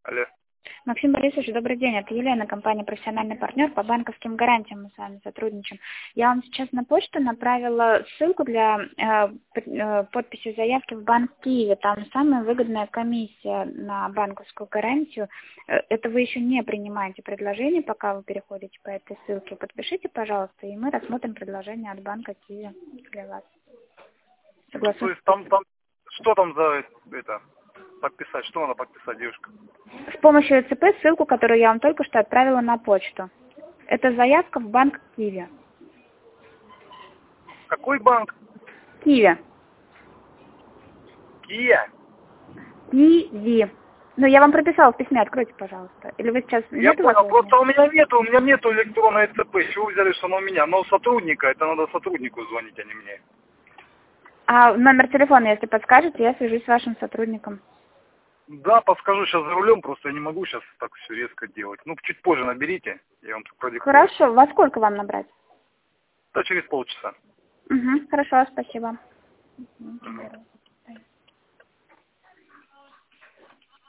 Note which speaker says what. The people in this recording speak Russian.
Speaker 1: Алло.
Speaker 2: Максим Борисович, добрый день. Это Елена, компания «Профессиональный партнер». По банковским гарантиям мы с вами сотрудничаем. Я вам сейчас на почту направила ссылку для подписи заявки в банк Киеве. Там самая выгодная комиссия на банковскую гарантию. Это вы еще не принимаете предложение, пока вы переходите по этой ссылке. Подпишите, пожалуйста, и мы рассмотрим предложение от банка Киеве для вас. Согласны?
Speaker 1: То есть там что там за это подписать? Что надо подписать, девушка?
Speaker 2: С помощью ЭЦП ссылку, которую я вам только что отправила на почту. Это заявка в банк Киеве.
Speaker 1: Какой банк?
Speaker 2: Киеве.
Speaker 1: Кия.
Speaker 2: Киви. Ну, я вам прописала в письме, откройте, пожалуйста. Или вы сейчас...
Speaker 1: Я
Speaker 2: Нет у вас
Speaker 1: понял, просто
Speaker 2: возможности?
Speaker 1: у меня нету электронной ЦП. Чего вы взяли, что она у меня? Но у сотрудника, это надо сотруднику звонить, а не мне.
Speaker 2: А номер телефона, если подскажете, я свяжусь с вашим сотрудником.
Speaker 1: Да, подскажу, сейчас за рулем, просто я не могу сейчас так все резко делать. Ну, чуть позже наберите, я вам тут продиктую.
Speaker 2: Хорошо. Во сколько вам набрать?
Speaker 1: Да, через полчаса.
Speaker 2: Угу. Хорошо, спасибо.
Speaker 1: Мгм.